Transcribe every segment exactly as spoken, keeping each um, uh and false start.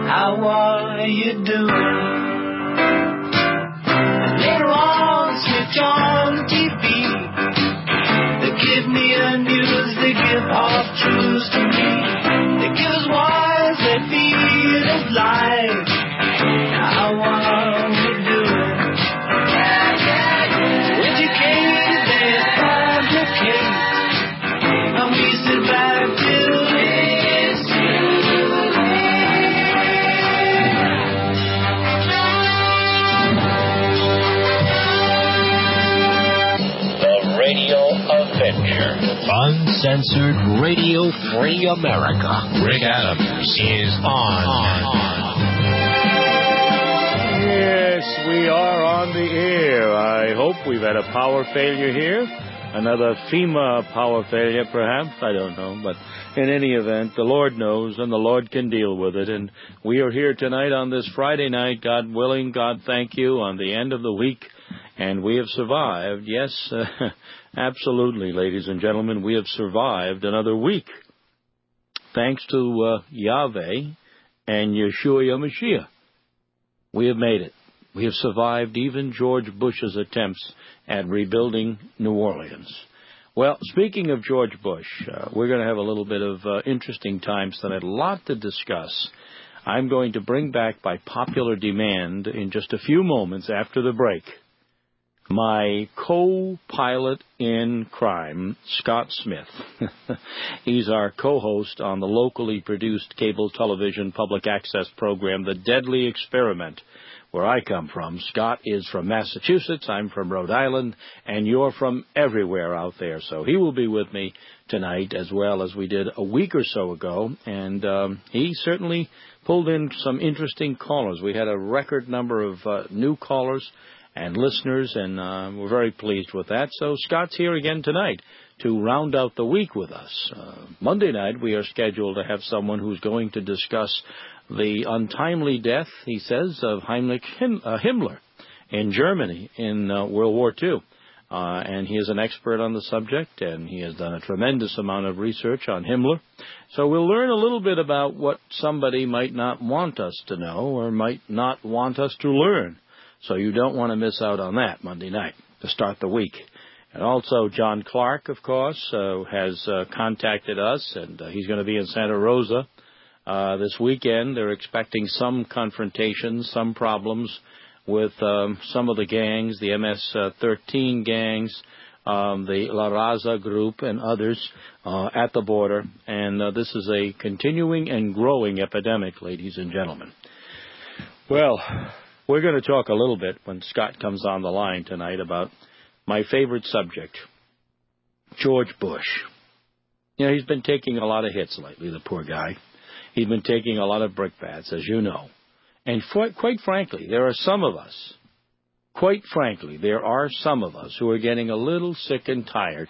how are you doing? And later on, switch on T V. They give me a news, they give half truths to me. They give us wise, they feed us lies. Now how are we doing? Yeah, yeah, yeah. Educated, they fabricate. And we sit back to listen. The Radio Avenger. Uncensored Radio Free America. Rick Adams is on. Yes, we are on the air. I hope we've had a power failure here. Another FEMA power failure, perhaps. I don't know. But in any event, the Lord knows, and the Lord can deal with it. And we are here tonight on this Friday night, God willing, God thank you, on the end of the week. And we have survived. Yes, uh, absolutely, ladies and gentlemen, we have survived another week. Thanks to uh, Yahweh and Yeshua Yamashiach. We have made it. We have survived even George Bush's attempts at rebuilding New Orleans. Well, speaking of George Bush, uh, we're going to have a little bit of uh, interesting times tonight, a lot to discuss. I'm going to bring back by popular demand in just a few moments after the break my co-pilot in crime, Scott Smith. He's our co-host on the locally produced cable television public access program, The Deadly Experiment, where I come from. Scott is from Massachusetts, I'm from Rhode Island, and you're from everywhere out there. So he will be with me tonight as well as we did a week or so ago, and um, he certainly pulled in some interesting callers. We had a record number of uh, new callers and listeners, and uh, we're very pleased with that. So Scott's here again tonight to round out the week with us. Uh, Monday night, we are scheduled to have someone who's going to discuss the untimely death, he says, of Heinrich Him- uh, Himmler in Germany in uh, World War Two. Uh, and he is an expert on the subject, and he has done a tremendous amount of research on Himmler. So we'll learn a little bit about what somebody might not want us to know or might not want us to learn. So you don't want to miss out on that Monday night to start the week. And also John Clark, of course, uh, has uh, contacted us, and uh, he's going to be in Santa Rosa uh, this weekend. They're expecting some confrontations, some problems with um, some of the gangs, the M S thirteen gangs, um, the La Raza group, and others uh, at the border. And uh, this is a continuing and growing epidemic, ladies and gentlemen. Well, we're going to talk a little bit when Scott comes on the line tonight about my favorite subject, George Bush. You know, he's been taking a lot of hits lately, the poor guy. He's been taking a lot of brickbats, as you know. And for, quite frankly, there are some of us, quite frankly, there are some of us who are getting a little sick and tired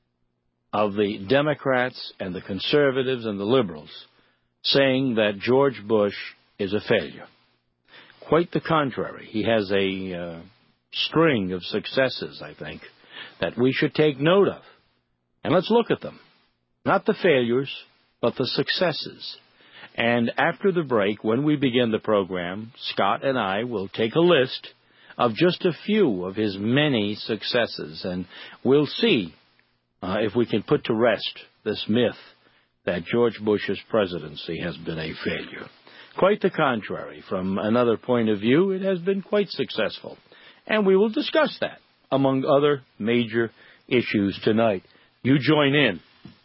of the Democrats and the conservatives and the liberals saying that George Bush is a failure. Quite the contrary. He has a uh, string of successes, I think, that we should take note of. And let's look at them. Not the failures, but the successes. And after the break, when we begin the program, Scott and I will take a list of just a few of his many successes, and we'll see uh, if we can put to rest this myth that George Bush's presidency has been a failure. Quite the contrary. From another point of view, it has been quite successful. And we will discuss that, among other major issues tonight. You join in.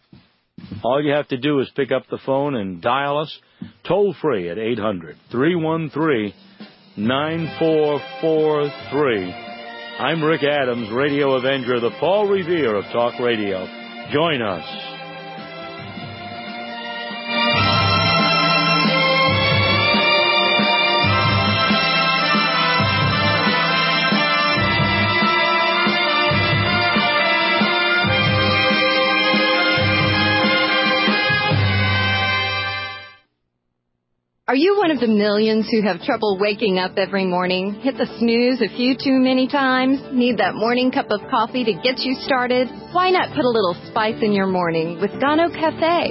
All you have to do is pick up the phone and dial us toll-free at eight hundred, three one three, nine four four three. I'm Rick Adams, Radio Avenger, the Paul Revere of Talk Radio. Join us. Are you one of the millions who have trouble waking up every morning? Hit the snooze a few too many times? Need that morning cup of coffee to get you started? Why not put a little spice in your morning with Gano Cafe?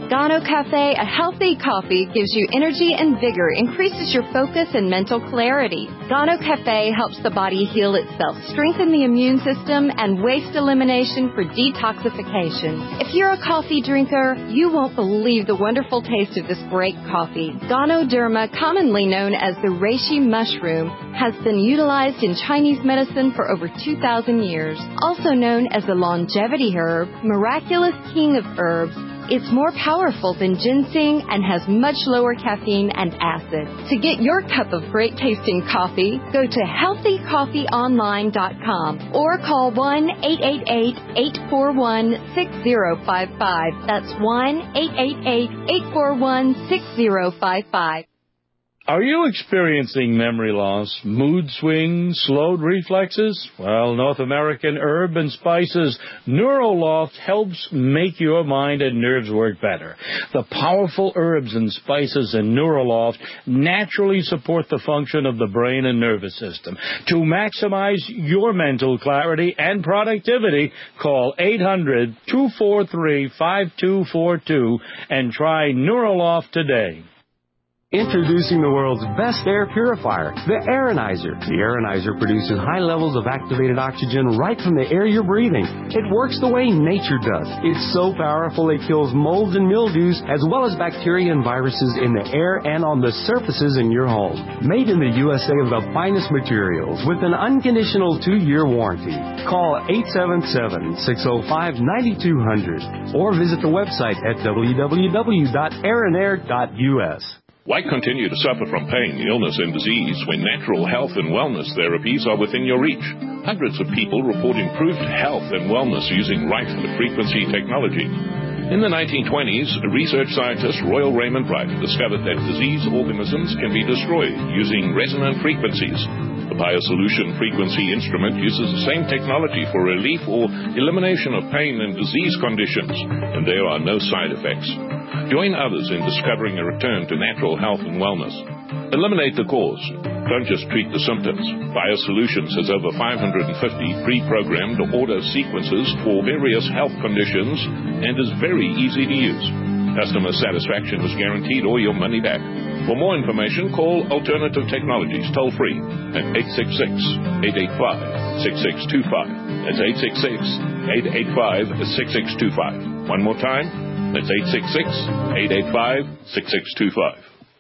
Gano Cafe, a healthy coffee, gives you energy and vigor, increases your focus and mental clarity. Gano Cafe helps the body heal itself, strengthen the immune system, and waste elimination for detoxification. If you're a coffee drinker, you won't believe the wonderful taste of this great coffee. Ganoderma, commonly known as the reishi mushroom, has been utilized in Chinese medicine for over two thousand years. Also known as the longevity herb, miraculous king of herbs, it's more powerful than ginseng and has much lower caffeine and acid. To get your cup of great tasting coffee, go to healthy coffee online dot com or call one eight eight eight, eight four one, six zero five five. That's one eight eight eight, eight four one, six zero five five. Are you experiencing memory loss, mood swings, slowed reflexes? Well, North American Herb and Spices Neuroloft helps make your mind and nerves work better. The powerful herbs and spices in Neuroloft naturally support the function of the brain and nervous system. To maximize your mental clarity and productivity, call eight hundred, two four three, five two four two and try Neuroloft today. Introducing the world's best air purifier, the Aeronizer. The Aeronizer produces high levels of activated oxygen right from the air you're breathing. It works the way nature does. It's so powerful it kills molds and mildews as well as bacteria and viruses in the air and on the surfaces in your home. Made in the U S A with the finest materials with an unconditional two-year warranty. Call eight seven seven, six zero five, nine two zero zero or visit the website at w w w dot aeronair dot u s. Why continue to suffer from pain, illness, and disease when natural health and wellness therapies are within your reach? Hundreds of people report improved health and wellness using radio-frequency technology. In the nineteen twenties, research scientist Royal Raymond Bright discovered that disease organisms can be destroyed using resonant frequencies. The BioSolution frequency instrument uses the same technology for relief or elimination of pain and disease conditions, and there are no side effects. Join others in discovering a return to natural health and wellness. Eliminate the cause. Don't just treat the symptoms. BioSolutions has over five hundred fifty pre-programmed auto sequences for various health conditions and is very easy to use. Customer satisfaction is guaranteed or your money back. For more information, call Alternative Technologies toll-free at eight six six, eight eight five, six six two five. That's eight six six, eight eight five, six six two five. One more time, that's eight six six, eight eight five, six six two five.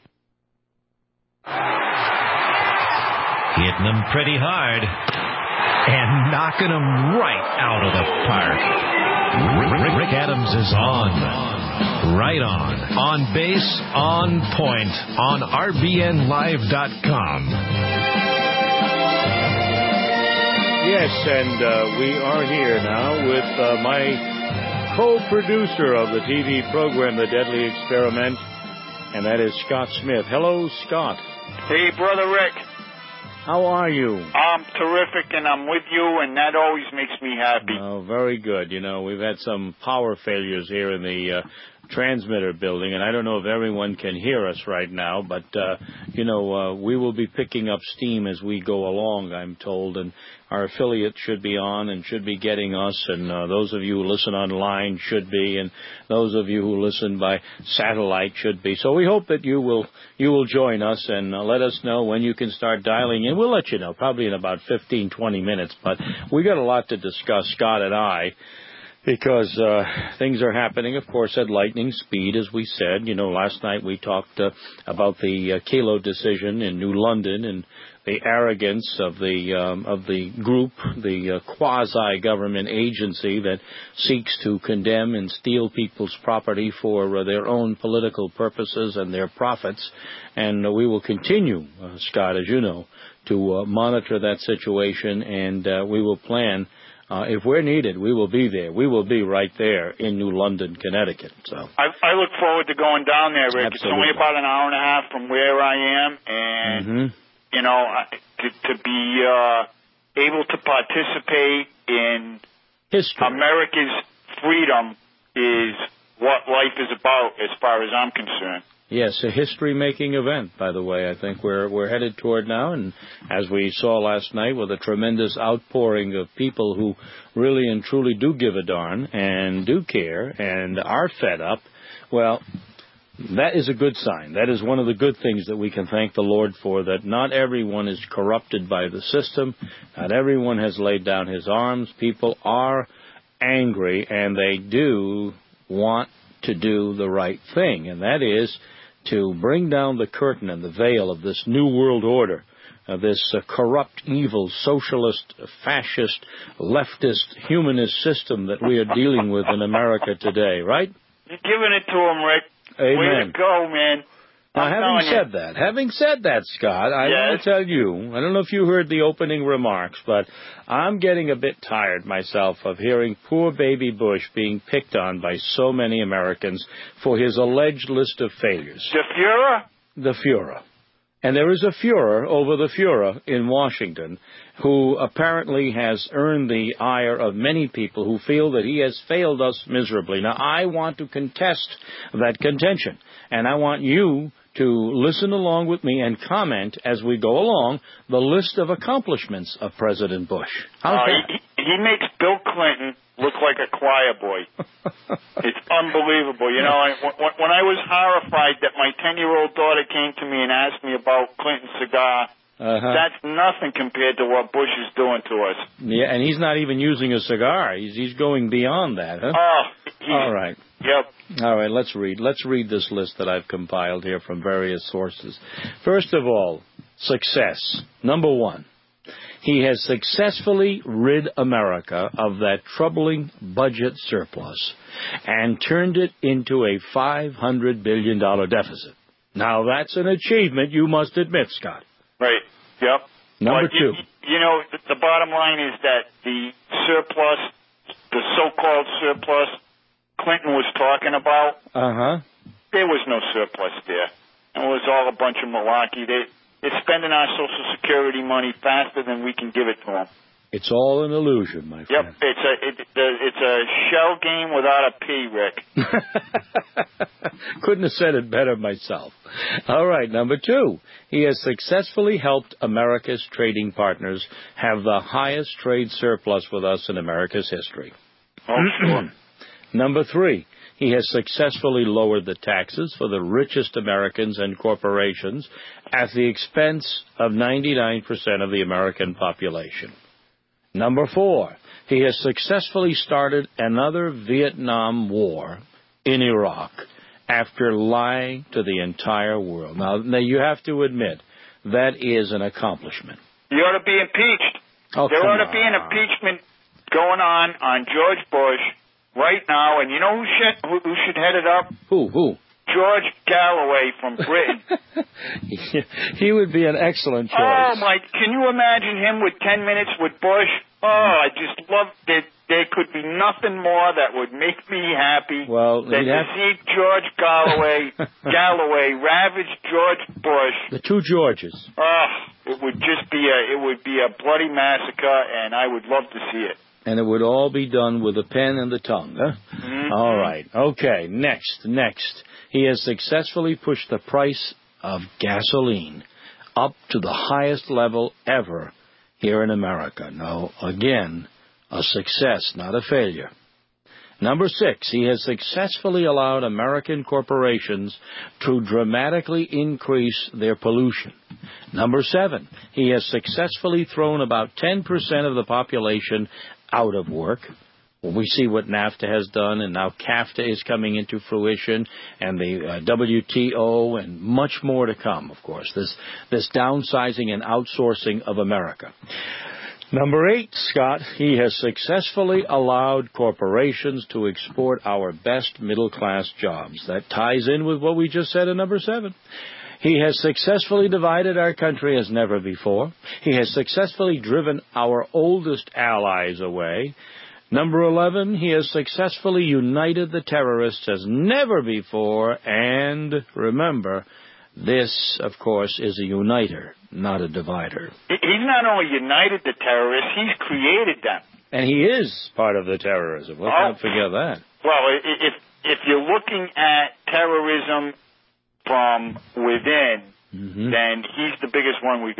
Hitting them pretty hard and knocking them right out of the park. Rick, Rick Adams is on. Right on. On base, on point, on R B N live dot com. Yes, and uh, we are here now with uh, my co-producer of the T V program, The Deadly Experiment, and that is Scott Smith. Hello, Scott. Hey, Brother Rick. How are you? I'm terrific, and I'm with you, and that always makes me happy. Oh, very good. You know, we've had some power failures here in the uh, transmitter building, and I don't know if everyone can hear us right now, but, uh, you know, uh, we will be picking up steam as we go along, I'm told, and our affiliate should be on and should be getting us, and uh, those of you who listen online should be, and those of you who listen by satellite should be. So we hope that you will you will join us and uh, let us know when you can start dialing in. We'll let you know, probably in about fifteen, twenty minutes, but we got a lot to discuss, Scott and I, because uh, things are happening, of course, at lightning speed, as we said. You know, last night we talked uh, about the uh, Kelo decision in New London and the arrogance of the um, of the group, the uh, quasi-government agency that seeks to condemn and steal people's property for uh, their own political purposes and their profits. And uh, we will continue, uh, Scott, as you know, to uh, monitor that situation, and uh, we will plan. Uh, if we're needed, we will be there. We will be right there in New London, Connecticut. So I, I look forward to going down there, Rick. Absolutely. It's only about an hour and a half from where I am, and Mm-hmm. you know, to, to be uh, able to participate in history. America's freedom is what life is about, as far as I'm concerned. Yes, a history-making event, by the way, I think we're we're headed toward now. And as we saw last night with a tremendous outpouring of people who really and truly do give a darn and do care and are fed up Well, that is a good sign. That is one of the good things that we can thank the Lord for, that not everyone is corrupted by the system. Not everyone has laid down his arms. People are angry, and they do want to do the right thing, and that is to bring down the curtain and the veil of this new world order, of this uh, corrupt, evil, socialist, fascist, leftist, humanist system that we are dealing with in America today, right? You're giving it to him, Rick. Amen. Way to go, man. Now, I'm having said you. that, having said that, Scott, I Yes. want to tell you, I don't know if you heard the opening remarks, but I'm getting a bit tired myself of hearing poor baby Bush being picked on by so many Americans for his alleged list of failures. The Fuhrer? The Fuhrer. And there is a Fuhrer over the Fuhrer in Washington who apparently has earned the ire of many people who feel that he has failed us miserably. Now, I want to contest that contention, and I want you to listen along with me and comment as we go along the list of accomplishments of President Bush. How's uh, that? He, he makes Bill Clinton look like a choir boy. It's unbelievable. You know, I, when, when I was horrified that my ten-year-old daughter came to me and asked me about Clinton's cigar, uh-huh. that's nothing compared to what Bush is doing to us. Yeah, and he's not even using a cigar. He's, he's going beyond that, huh? Oh, he, all right. Yep. All right, let's read. Let's read this list that I've compiled here from various sources. First of all, success. Number one. He has successfully rid America of that troubling budget surplus and turned it into a five hundred billion dollars deficit. Now, that's an achievement, you must admit, Scott. Right. Yep. Number but two. You, you know, the, the bottom line is that the surplus, the so-called surplus Clinton was talking about, uh-huh. there was no surplus there. It was all a bunch of malarkey. They... It's spending our Social Security money faster than we can give it to them. It's all an illusion, my friend. Yep, it's a it, it's a shell game without a P, Rick. Couldn't have said it better myself. All right, number two. He has successfully helped America's trading partners have the highest trade surplus with us in America's history. Oh, sure. Number three. He has successfully lowered the taxes for the richest Americans and corporations at the expense of ninety-nine percent of the American population. Number four, he has successfully started another Vietnam War in Iraq after lying to the entire world. Now, now you have to admit, that is an accomplishment. You ought to be impeached. Oh, there ought to on. be an impeachment going on on George Bush right now, and you know who should, who, who should head it up? Who? Who? George Galloway from Britain. He would be an excellent choice. Oh, my, can you imagine him with ten minutes with Bush? Oh, I just love it. There could be nothing more that would make me happy well, than to have... see George Galloway, Galloway ravage George Bush. The two Georges. Oh, it would just be a, it would be a bloody massacre, and I would love to see it. And it would all be done with the pen and the tongue, huh? Mm-hmm. All right. Okay, next, next. He has successfully pushed the price of gasoline up to the highest level ever here in America. Now, again, a success, not a failure. Number six, he has successfully allowed American corporations to dramatically increase their pollution. Number seven, he has successfully thrown about ten percent of the population out of work. Well, we see what NAFTA has done, and now CAFTA is coming into fruition, and the uh, W T O, and much more to come, of course, this, this downsizing and outsourcing of America. Number eight, Scott, he has successfully allowed corporations to export our best middle-class jobs. That ties in with what we just said in number seven. He has successfully divided our country as never before. He has successfully driven our oldest allies away. Number eleven, he has successfully united the terrorists as never before. And remember, this, of course, is a uniter, not a divider. He's not only united the terrorists, he's created them. And he is part of the terrorism. Let's oh. not forget that. Well, if if you're looking at terrorism from within, mm-hmm. then he's the biggest one we got.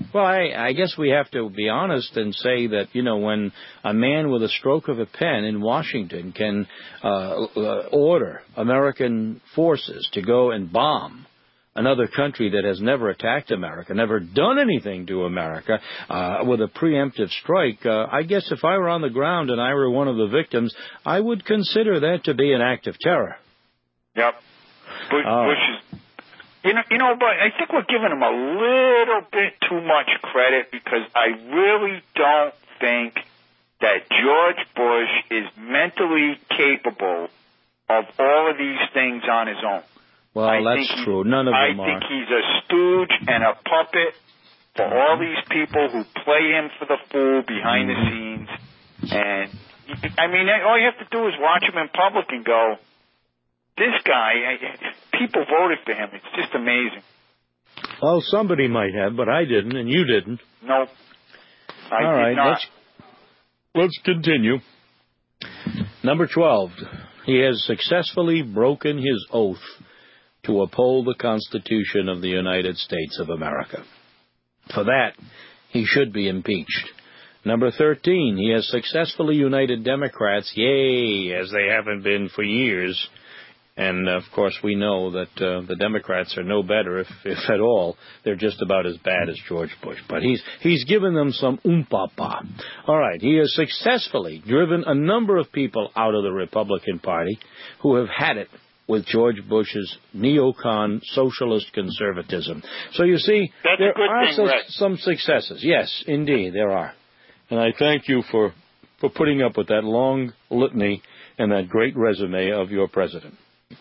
Well, I, I guess we have to be honest and say that, you know, when a man with a stroke of a pen in Washington can uh, uh, order American forces to go and bomb another country that has never attacked America, never done anything to America, uh, with a preemptive strike, uh, I guess if I were on the ground and I were one of the victims, I would consider that to be an act of terror. Yep. Bush, Oh. Bush is, you know, you know, but I think we're giving him a little bit too much credit because I really don't think that George Bush is mentally capable of all of these things on his own. Well, I that's think true. None of I them think are. he's a stooge and a puppet for all these people who play him for the fool behind the scenes. And, I mean, all you have to do is watch him in public and go, this guy, people voted for him. It's just amazing. Well, somebody might have, but I didn't, and you didn't. Nope. I All did right, not. let's, let's continue. Number twelve. He has successfully broken his oath to uphold the Constitution of the United States of America. For that, he should be impeached. Number thirteen, he has successfully united Democrats, yay, as they haven't been for years. And, of course, we know that uh, the Democrats are no better, if, if at all. They're just about as bad as George Bush. But he's he's given them some oompah. All right, he has successfully driven a number of people out of the Republican Party who have had it with George Bush's neocon socialist conservatism. So, you see, That's there a good are thing, so, Rick. some successes. Yes, indeed, there are. And I thank you for, for putting up with that long litany and that great resume of your president.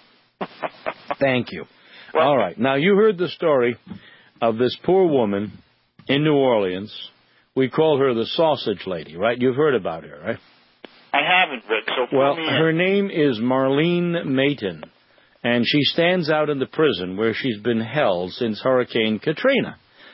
Thank you. Well, all right. Now, you heard the story of this poor woman in New Orleans. We call her the sausage lady, right? You've heard about her, right? I haven't, Rick, so fill Well, me in. her name is Marlene Mayton, and she stands out in the prison where she's been held since Hurricane Katrina.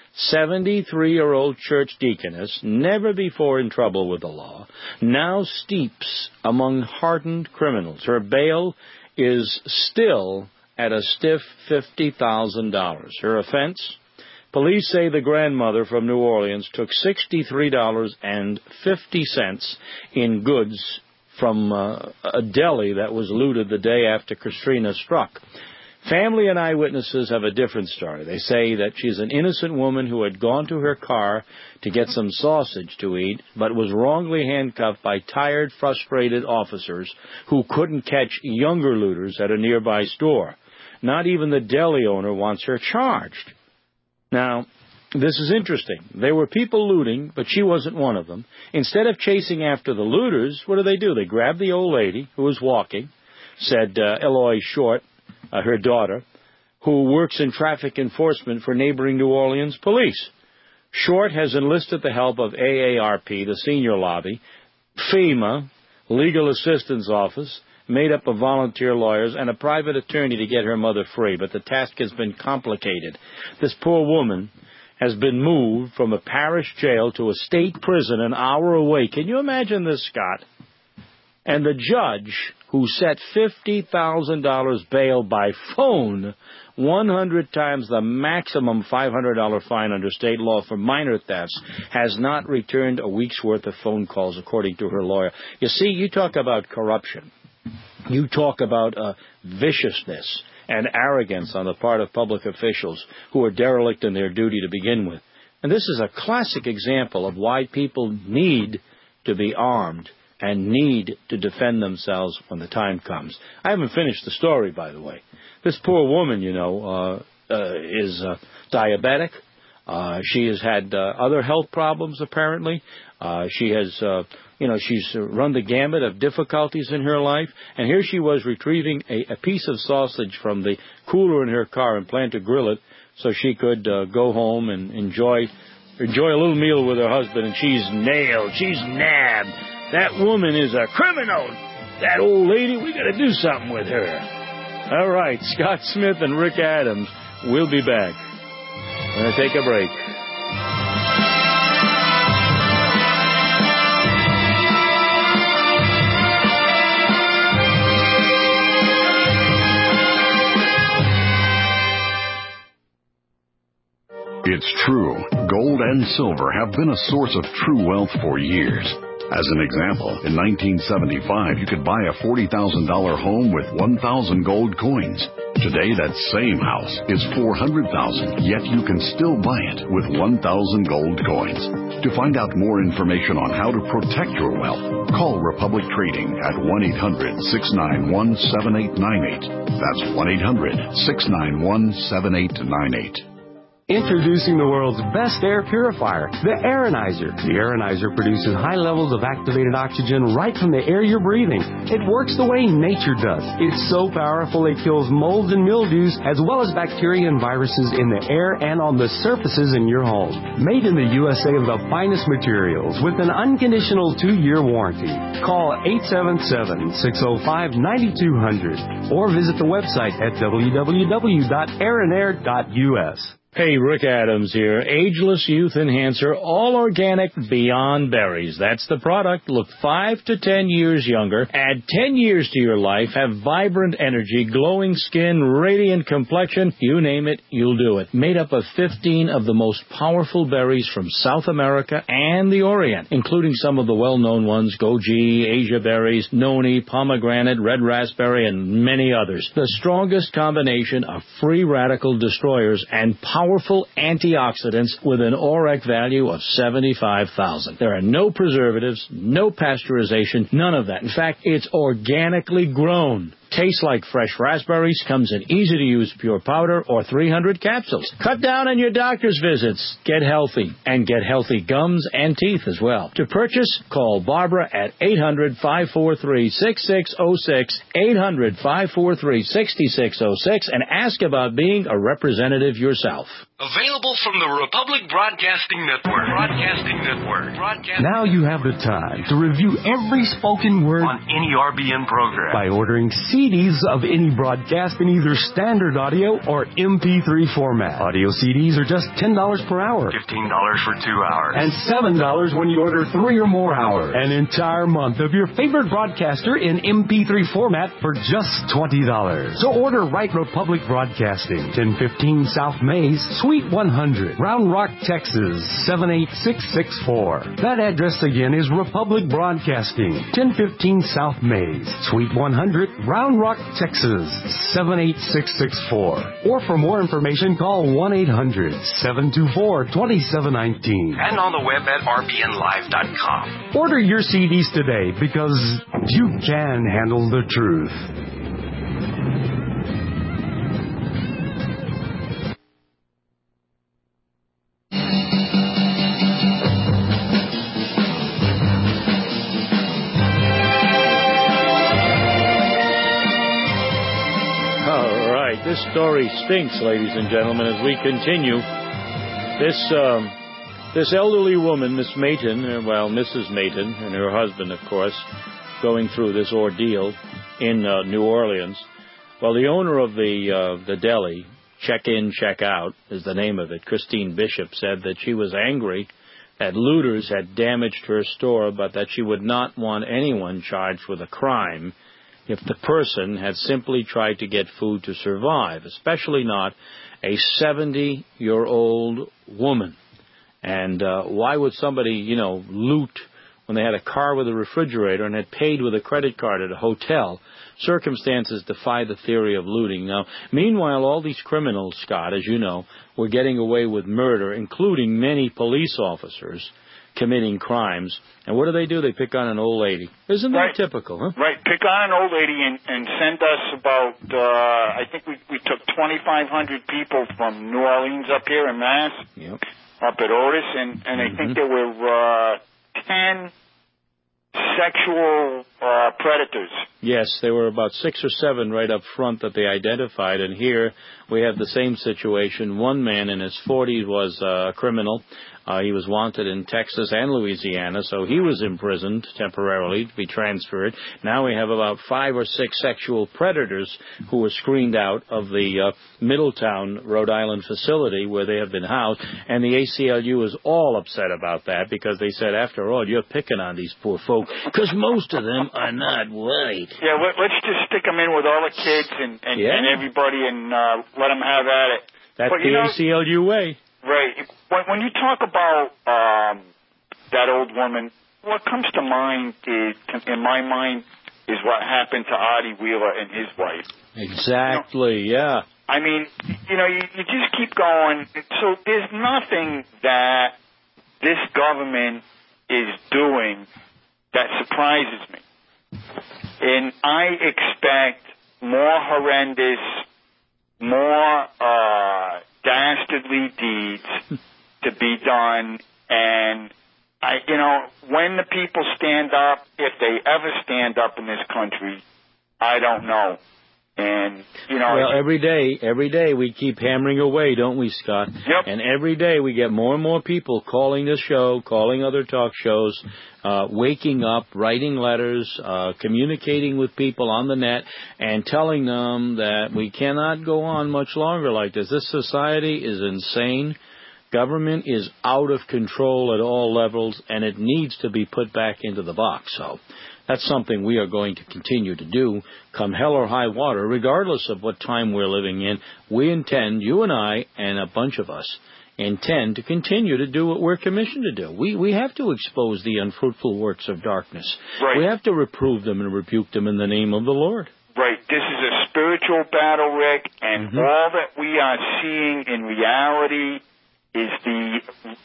seventy-three-year-old church deaconess, never before in trouble with the law, now steeps among hardened criminals. Her bail is still at a stiff fifty thousand dollars. Her offense? Police say the grandmother from New Orleans took sixty-three dollars and fifty cents in goods from uh, a deli that was looted the day after Katrina struck. Family and eyewitnesses have a different story. They say that she's an innocent woman who had gone to her car to get some sausage to eat, but was wrongly handcuffed by tired, frustrated officers who couldn't catch younger looters at a nearby store. Not even the deli owner wants her charged. Now, this is interesting. There were people looting, but she wasn't one of them. Instead of chasing after the looters, what do they do? They grab the old lady who was walking, said uh, Eloy Short, Uh, her daughter, who works in traffic enforcement for neighboring New Orleans police. Short has enlisted the help of A A R P, the senior lobby, FEMA, Legal Assistance Office, made up of volunteer lawyers, and a private attorney to get her mother free. But the task has been complicated. This poor woman has been moved from a parish jail to a state prison an hour away. Can you imagine this, Scott? And the judge, who set fifty thousand dollars bail by phone, one hundred times the maximum five hundred dollars fine under state law for minor thefts, has not returned a week's worth of phone calls, according to her lawyer. You see, you talk about corruption. You talk about uh, viciousness and arrogance on the part of public officials who are derelict in their duty to begin with. And this is a classic example of why people need to be armed and need to defend themselves when the time comes. I haven't finished the story, by the way. This poor woman, you know, uh, uh, is uh, diabetic. Uh, she has had uh, other health problems, apparently. Uh, she has, uh, you know, she's run the gamut of difficulties in her life. And here she was retrieving a, a piece of sausage from the cooler in her car and planned to grill it so she could uh, go home and enjoy enjoy a little meal with her husband. And she's nailed. She's nabbed. That woman is a criminal. That old lady, we got to do something with her. All right, Scott Smith and Rick Adams. We'll be back. We're going to take a break. It's true. Gold and silver have been a source of true wealth for years. As an example, in nineteen seventy-five, you could buy a forty thousand dollars home with one thousand gold coins. Today, that same house is four hundred thousand dollars, yet you can still buy it with one thousand gold coins. To find out more information on how to protect your wealth, call Republic Trading at one eight hundred, six nine one, seven eight nine eight. That's one eight hundred, six nine one, seven eight nine eight. Introducing the world's best air purifier, the Aeronizer. The Aeronizer produces high levels of activated oxygen right from the air you're breathing. It works the way nature does. It's so powerful it kills molds and mildews as well as bacteria and viruses in the air and on the surfaces in your home. Made in the U S A of the finest materials with an unconditional two-year warranty. Call eight seven seven, six oh five, nine two hundred or visit the website at w w w dot aeronair dot u s. Hey, Rick Adams here. Ageless Youth Enhancer, all organic, beyond berries. That's the product. Look five to ten years younger. Add ten years to your life. Have vibrant energy, glowing skin, radiant complexion. You name it, you'll do it. Made up of fifteen of the most powerful berries from South America and the Orient, including some of the well-known ones, goji, Asia berries, noni, pomegranate, red raspberry, and many others. The strongest combination of free radical destroyers and powerful Powerful antioxidants with an O R A C value of seventy-five thousand. There are no preservatives, no pasteurization, none of that. In fact, it's organically grown. Tastes like fresh raspberries, comes in easy-to-use pure powder or three hundred capsules. Cut down on your doctor's visits. Get healthy, and get healthy gums and teeth as well. To purchase, call Barbara at eight hundred, five four three, six six zero six, eight hundred, five four three, six six zero six, and ask about being a representative yourself. Available from the Republic Broadcasting Network. Broadcasting Network. Broadcasting Now you have the time to review every spoken word on any R B N program by ordering C Ds of any broadcast in either standard audio or M P three format. Audio C Ds are just ten dollars per hour. fifteen dollars for two hours. And seven dollars when you order three or more hours. An entire month of your favorite broadcaster in M P three format for just twenty dollars. So order right Republic Broadcasting, ten fifteen South Mays, Suite one hundred, Round Rock, Texas, seven eight six six four. That address again is Republic Broadcasting, ten fifteen South Mays, Suite one hundred, Round Rock, Texas, seven eight six six four. Or for more information, call one eight hundred, seven two four, two seven one nine. And on the web at r b n live dot com. Order your C Ds today because you can handle the truth. This story stinks, ladies and gentlemen, as we continue. This um, this elderly woman, Miss Mayton, uh, well, Missus Mayton, and her husband, of course, going through this ordeal in uh, New Orleans. Well, the owner of the uh, the deli, Check In, Check Out, is the name of it, Christine Bishop, said that she was angry that looters had damaged her store, but that she would not want anyone charged with a crime if the person had simply tried to get food to survive, especially not a seventy-year-old woman. And uh, why would somebody, you know, loot when they had a car with a refrigerator and had paid with a credit card at a hotel? Circumstances defy the theory of looting. Now, meanwhile, all these criminals, Scott, as you know, were getting away with murder, including many police officers committing crimes. And what do they do? They pick on an old lady. Isn't that right. typical, huh? Right. Pick on an old lady and, and send us about, uh, I think we, we took twenty-five hundred people from New Orleans up here in Mass, yep. up at Otis, and, and mm-hmm. I think there were uh, ten sexual uh, predators. Yes, there were about six or seven right up front that they identified, and here we have the same situation. One man in his forties was uh, a criminal. Uh, he was wanted in Texas and Louisiana, so he was imprisoned temporarily to be transferred. Now we have about five or six sexual predators who were screened out of the uh, Middletown, Rhode Island facility where they have been housed, and the A C L U is all upset about that because they said, after all, you're picking on these poor folk because most of them are not white. Yeah, let, let's just stick them in with all the kids and, and, yeah. and everybody and uh, let them have at it. That's but, the you know, A C L U way. Right. When, when you talk about um, that old woman, what comes to mind is, in my mind, is what happened to Artie Wheeler and his wife. Exactly, you know, yeah. I mean, you know, you, you just keep going. So there's nothing that this government is doing that surprises me. And I expect more horrendous, more uh, dastardly deeds to be done. And, I, you know, when the people stand up, if they ever stand up in this country, I don't know. And, you know... Well, every day, every day we keep hammering away, don't we, Scott? Yep. And every day we get more and more people calling this show, calling other talk shows, uh, waking up, writing letters, uh, communicating with people on the net, and telling them that we cannot go on much longer like this. This society is insane. Government is out of control at all levels, and it needs to be put back into the box. So that's something we are going to continue to do, come hell or high water, regardless of what time we're living in. We intend, you and I and a bunch of us, intend to continue to do what we're commissioned to do. We we have to expose the unfruitful works of darkness. Right. We have to reprove them and rebuke them in the name of the Lord. Right. This is a spiritual battle, Rick, and mm-hmm. all that we are seeing in reality is the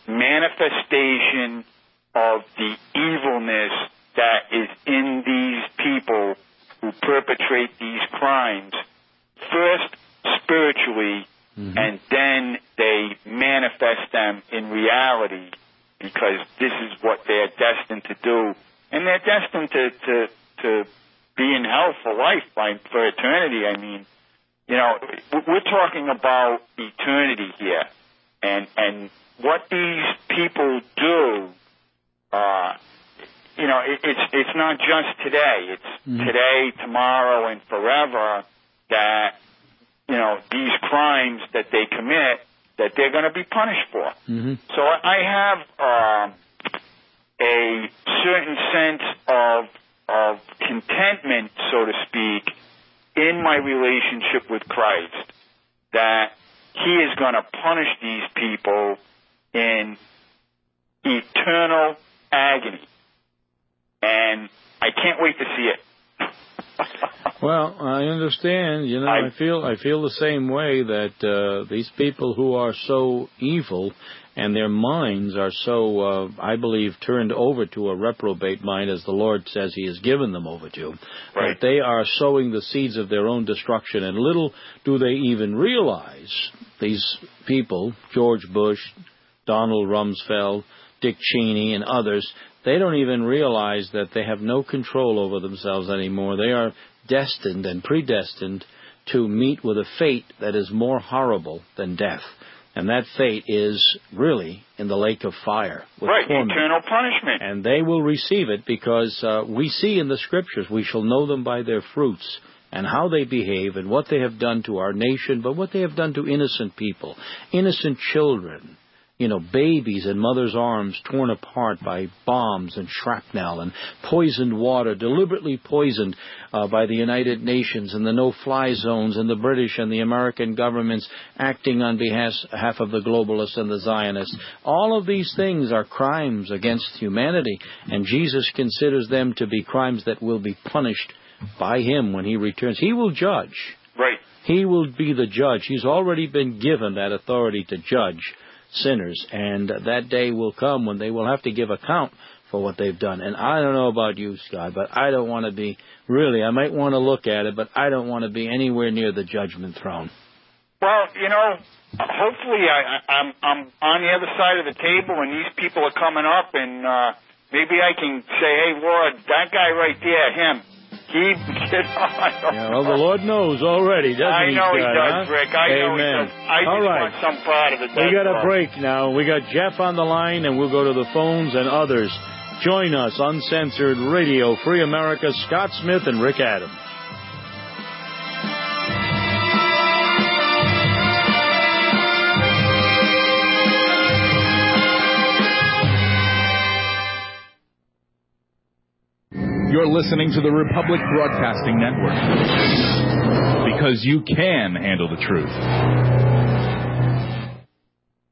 manifestation of the evilness that is in these people who perpetrate these crimes, first spiritually, mm-hmm. and then they manifest them in reality, because this is what they're destined to do. And they're destined to, to, to be in hell for life, by, for eternity. I mean, you know, we're talking about eternity here. And, and what these people do, uh, you know, it, it's it's not just today. It's mm-hmm. today, tomorrow, and forever that, you know, these crimes that they commit, that they're going to be punished for. Mm-hmm. So I have um, a certain sense of of contentment, so to speak, in my relationship with Christ, that He is going to punish these people in eternal agony. And I can't wait to see it. Well, I understand. You know, I, I feel I feel the same way, that uh, these people who are so evil and their minds are so, uh, I believe, turned over to a reprobate mind, as the Lord says He has given them over to, right. that they are sowing the seeds of their own destruction. And little do they even realize, these people, George Bush, Donald Rumsfeld, Dick Cheney, and others, they don't even realize that they have no control over themselves anymore. They are destined and predestined to meet with a fate that is more horrible than death. And that fate is really in the lake of fire. With right, torment. Eternal punishment. And they will receive it, because uh, we see in the Scriptures, we shall know them by their fruits, and how they behave and what they have done to our nation, but what they have done to innocent people, innocent children. You know, babies in mothers' arms torn apart by bombs and shrapnel, and poisoned water, deliberately poisoned uh, by the United Nations and the no-fly zones and the British and the American governments acting on behalf, behalf of the globalists and the Zionists. All of these things are crimes against humanity, and Jesus considers them to be crimes that will be punished by Him when He returns. He will judge. Right. He will be the judge. He's already been given that authority to judge sinners, and that day will come when they will have to give account for what they've done. And I don't know about you, Scott, but I don't want to be, really, I might want to look at it, but I don't want to be anywhere near the judgment throne. Well, you know, hopefully I, I'm, I'm on the other side of the table and these people are coming up, and uh, maybe I can say, hey, Lord, that guy right there, him, he, you know, yeah, well, the Lord knows already, doesn't I he? know Scott, He does, huh? Rick. I Amen. know He does. I All just right. want some part of it. We got a all. break now. We got Jeff on the line, and we'll go to the phones and others. Join us, Uncensored Radio, Free America, Scott Smith and Rick Adams. You're listening to the Republic Broadcasting Network, because you can handle the truth.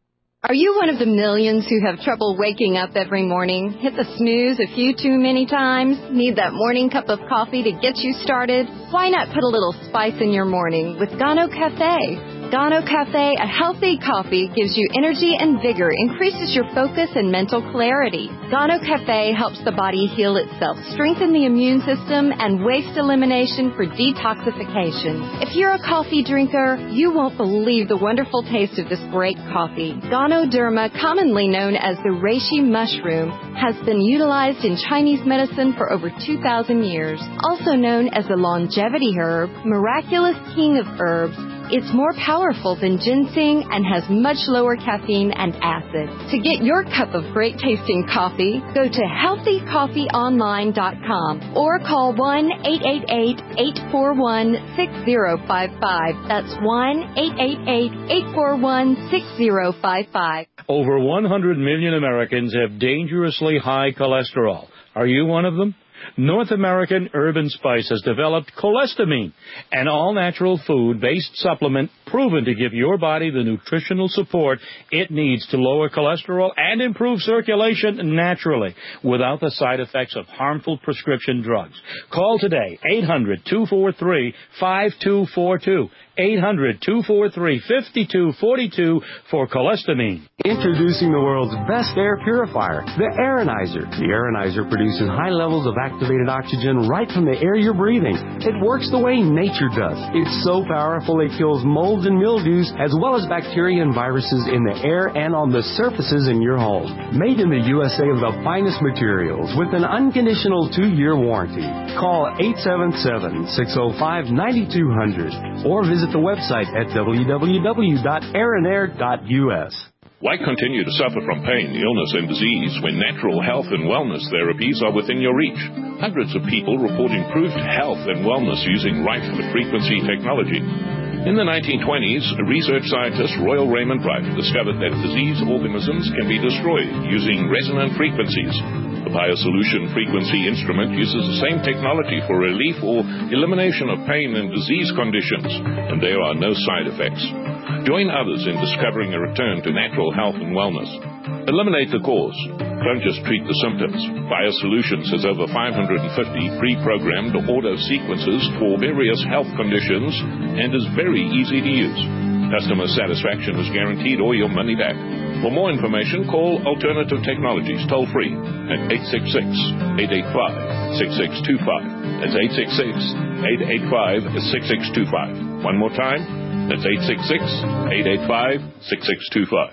Are you one of the millions who have trouble waking up every morning? Hit the snooze a few too many times? Need that morning cup of coffee to get you started? Why not put a little spice in your morning with Gano Cafe? Gano Cafe, a healthy coffee, gives you energy and vigor, increases your focus and mental clarity. Gano Cafe helps the body heal itself, strengthen the immune system, and waste elimination for detoxification. If you're a coffee drinker, you won't believe the wonderful taste of this great coffee. Ganoderma, commonly known as the reishi mushroom, has been utilized in Chinese medicine for over two thousand years. Also known as the longevity herb, miraculous king of herbs, it's more powerful than ginseng and has much lower caffeine and acid. To get your cup of great tasting coffee, go to healthy coffee online dot com or call one eight eight eight, eight four one, six zero five five. That's one eight eight eight, eight four one, six zero five five. Over one hundred million Americans have dangerously high cholesterol. Are you one of them? North American Herb and Spice has developed cholesterol, an all-natural food-based supplement proven to give your body the nutritional support it needs to lower cholesterol and improve circulation naturally without the side effects of harmful prescription drugs. Call today, eight hundred, two four three, five two four two, eight hundred, two four three, five two four two for cholesterol. Introducing the world's best air purifier, the Aeronizer. The Aeronizer produces high levels of activated oxygen right from the air you're breathing. It works the way nature does. It's so powerful it kills molds and mildews as well as bacteria and viruses in the air and on the surfaces in your home. Made in the U S A of the finest materials with an unconditional two-year warranty. Call eight seven seven, six zero five, nine two zero zero or visit the website at w w w dot aeronair dot u s. Why continue to suffer from pain, illness, and disease when natural health and wellness therapies are within your reach? Hundreds of people report improved health and wellness using Rife frequency technology. In the nineteen twenties, research scientist Royal Raymond Rife discovered that disease organisms can be destroyed using resonant frequencies. The BioSolution frequency instrument uses the same technology for relief or elimination of pain and disease conditions, and there are no side effects. Join others in discovering a return to natural health and wellness. Eliminate the cause. Don't just treat the symptoms. BioSolutions has over five hundred fifty pre-programmed auto sequences for various health conditions and is very easy to use. Customer satisfaction is guaranteed or your money back. For more information, call Alternative Technologies toll-free at eight six six, eight eight five, six six two five. That's eight six six, eight eight five, six six two five. One more time, that's eight six six, eight eight five, six six two five.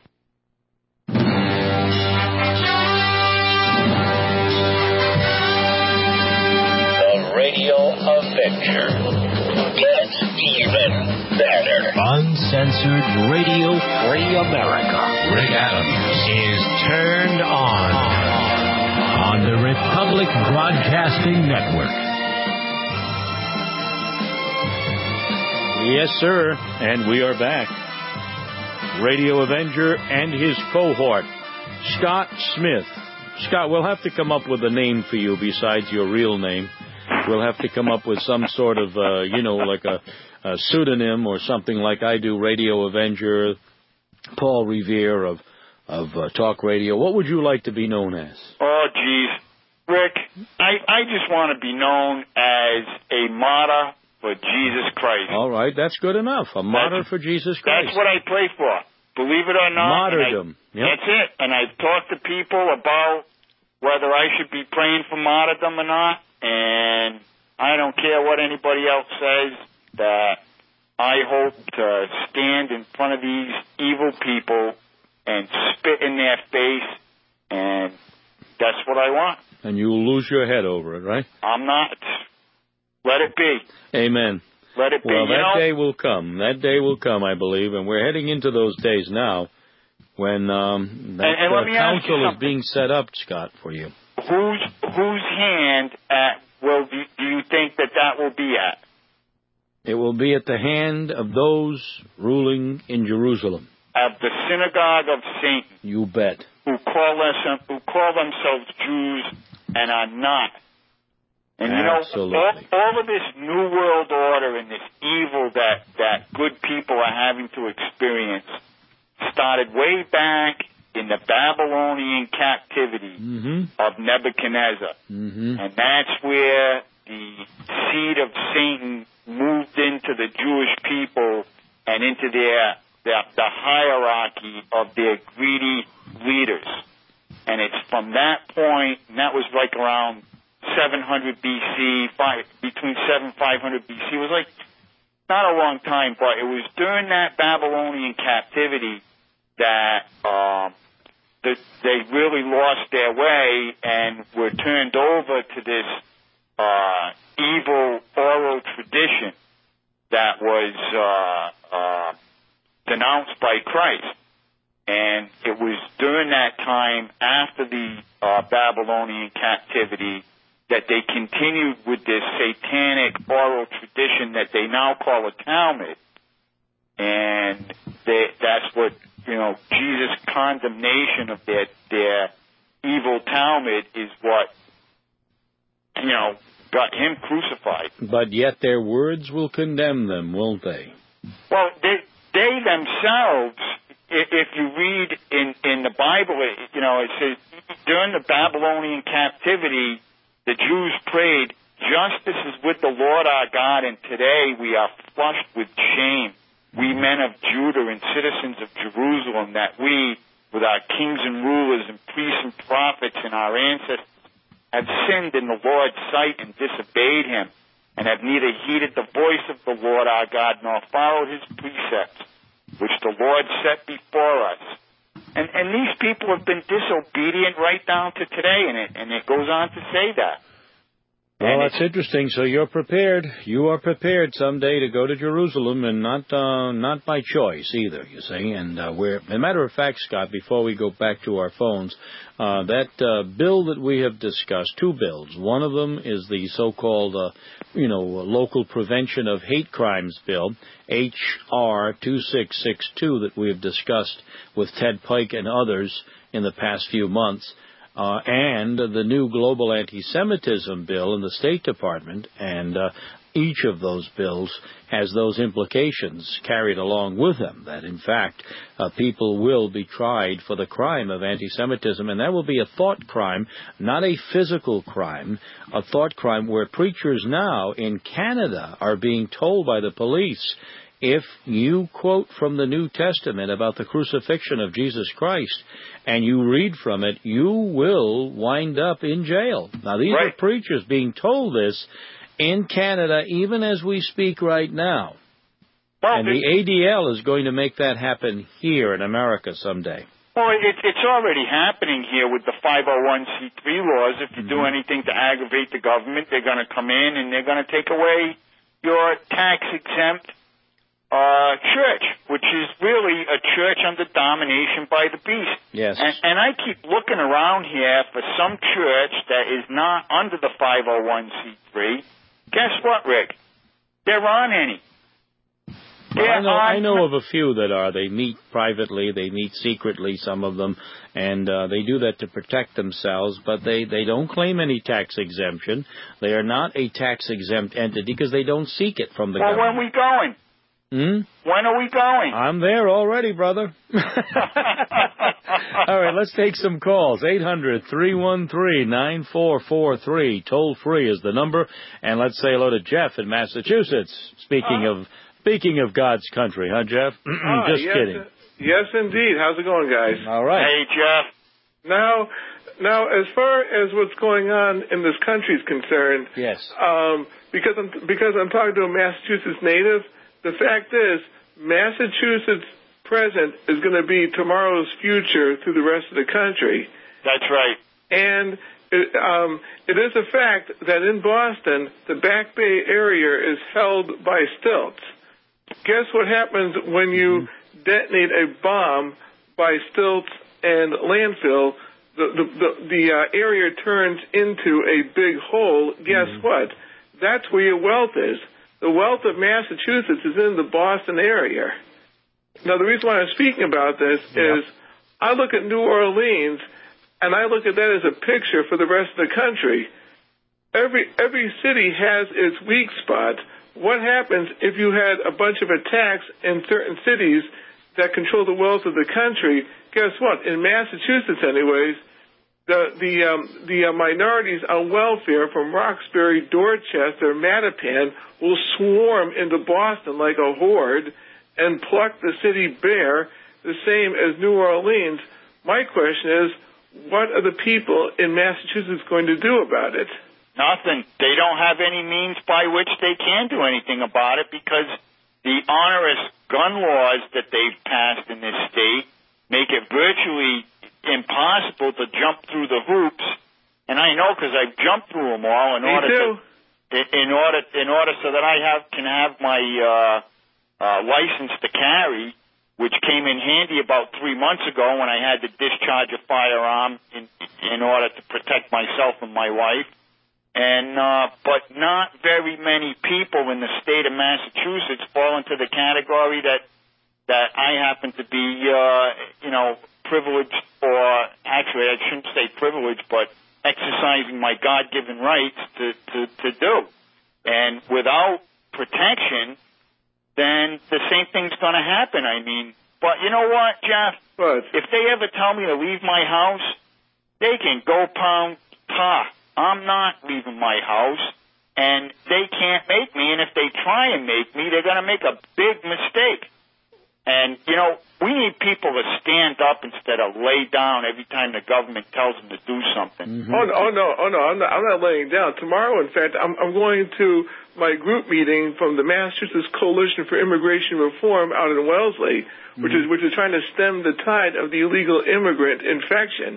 The Radio Avenger. Gets even better. Uncensored Radio Free America. Rick Adams is turned on on the Republic Broadcasting Network. Yes, sir, and we are back. Radio Avenger and his cohort, Scott Smith. Scott, we'll have to come up with a name for you besides your real name. We'll have to come up with some sort of, uh, you know, like a, a pseudonym or something like I do, Radio Avenger, Paul Revere of of uh, Talk Radio. What would you like to be known as? Oh, geez. Rick, I, I just want to be known as a martyr for Jesus Christ. All right, that's good enough. A martyr that's, for Jesus Christ. That's what I pray for. Believe it or not. Martyrdom. I, yep. That's it. And I've talked to people about whether I should be praying for martyrdom or not. And I don't care what anybody else says, that I hope to stand in front of these evil people and spit in their face, and that's what I want. And you'll lose your head over it, right? I'm not. Let it be. Amen. Let it be. Well, you that know, day will come. That day will come, I believe, and we're heading into those days now when um, that and, and let uh, me ask you council is something. being set up, Scott, for you. Whose whose hand at will do, do you think that that will be at? It will be at the hand of those ruling in Jerusalem. Of the synagogue of Satan. You bet. Who call us, who call themselves Jews and are not. And you Absolutely. know, all, all of this new world order and this evil that, that good people are having to experience, started way back in the Babylonian captivity mm-hmm. of Nebuchadnezzar. Mm-hmm. And that's where the seed of Satan moved into the Jewish people and into their, their the hierarchy of their greedy leaders. And it's from that point, and that was like around seven hundred B C, five, between seven and five hundred B C. It was like not a long time, but it was during that Babylonian captivity that um, that they really lost their way and were turned over to this uh, evil oral tradition that was uh, uh, denounced by Christ. And it was during that time, after the uh, Babylonian captivity, that they continued with this satanic oral tradition that they now call a Talmud. And they, that's what, you know, Jesus' condemnation of their, their evil Talmud is what, you know, got him crucified. But yet their words will condemn them, won't they? Well, they, they themselves, if you read in, in the Bible, you know, it says during the Babylonian captivity, the Jews prayed, "Justice is with the Lord our God, and today we are flushed with shame, we men of Judah and citizens of Jerusalem, that we, with our kings and rulers and priests and prophets and our ancestors, have sinned in the Lord's sight and disobeyed him, and have neither heeded the voice of the Lord our God nor followed his precepts, which the Lord set before us." And, and these people have been disobedient right down to today, and it, and it goes on to say that. Well, that's interesting. So you're prepared. You are prepared someday to go to Jerusalem, and not uh, not by choice either, you see. And uh, we're, as a matter of fact, Scott, before we go back to our phones, uh, that uh, bill that we have discussed, two bills. One of them is the so-called, uh, you know, local prevention of hate crimes bill, H R two six six two, that we have discussed with Ted Pike and others in the past few months. Uh, and the new global anti-Semitism bill in the State Department, and uh, each of those bills has those implications carried along with them, that in fact uh, people will be tried for the crime of anti-Semitism, and that will be a thought crime, not a physical crime, a thought crime where preachers now in Canada are being told by the police, if you quote from the New Testament about the crucifixion of Jesus Christ and you read from it, you will wind up in jail. Now, these right. are preachers being told this in Canada even as we speak right now. Well, and the A D L is going to make that happen here in America someday. Well, it, it's already happening here with the five oh one c three laws. If you mm-hmm. do anything to aggravate the government, they're going to come in and they're going to take away your tax-exempt Uh, church, which is really a church under domination by the beast. Yes. And, and I keep looking around here for some church that is not under the five oh one c three. Guess what, Rick? There aren't any. Well, I, know, I know of a few that are. They meet privately, they meet secretly, some of them, and uh, they do that to protect themselves, but they, they don't claim any tax exemption. They are not a tax-exempt entity because they don't seek it from the well, government. Well, when are we going? Hmm? When are we going? I'm there already, brother. All right, let's take some calls. eight hundred, three one three, nine four four three. Toll free is the number. And let's say hello to Jeff in Massachusetts. Speaking uh, of speaking of God's country, huh, Jeff? uh, Just yes, kidding. Uh, yes, indeed. How's it going, guys? All right. Hey, Jeff. Now, now, as far as what's going on in this country is concerned, yes. Um, because I'm because I'm talking to a Massachusetts native. The fact is, Massachusetts' present is going to be tomorrow's future through the rest of the country. That's right. And it, um, it is a fact that in Boston, the Back Bay area is held by stilts. Guess what happens when you mm-hmm. detonate a bomb by stilts and landfill? The, the, the, the uh, area turns into a big hole. Guess mm-hmm. what? That's where your wealth is. The wealth of Massachusetts is in the Boston area. Now, the reason why I'm speaking about this yep. is I look at New Orleans, and I look at that as a picture for the rest of the country. Every every city has its weak spot. What happens if you had a bunch of attacks in certain cities that control the wealth of the country, guess what? In Massachusetts, anyways, the the um, the uh, minorities on welfare from Roxbury, Dorchester, Mattapan will swarm into Boston like a horde and pluck the city bare, the same as New Orleans. My question is, what are the people in Massachusetts going to do about it? Nothing. They don't have any means by which they can do anything about it because the onerous gun laws that they've passed in this state make it virtually impossible to jump through the hoops. And I know because I've jumped through them all in Me order too. to, in order in order so that I have can have my uh, uh, license to carry, which came in handy about three months ago when I had to discharge a firearm in in order to protect myself and my wife. And uh, but not very many people in the state of Massachusetts fall into the category that that I happen to be, uh, you know, privileged, or actually I shouldn't say privileged, but exercising my God-given rights to, to, to do. And without protection, then the same thing's going to happen. I mean, but you know what, Jeff? What? If they ever tell me to leave my house, they can go pound ta. I'm not leaving my house, and they can't make me, and if they try and make me, they're going to make a big mistake. And, you know, we need people to stand up instead of lay down every time the government tells them to do something. Mm-hmm. Oh, no, oh, no, oh, no, I'm not, I'm not laying down. Tomorrow, in fact, I'm, I'm going to my group meeting from the Massachusetts Coalition for Immigration Reform out in Wellesley, mm-hmm. which is which is trying to stem the tide of the illegal immigrant infection.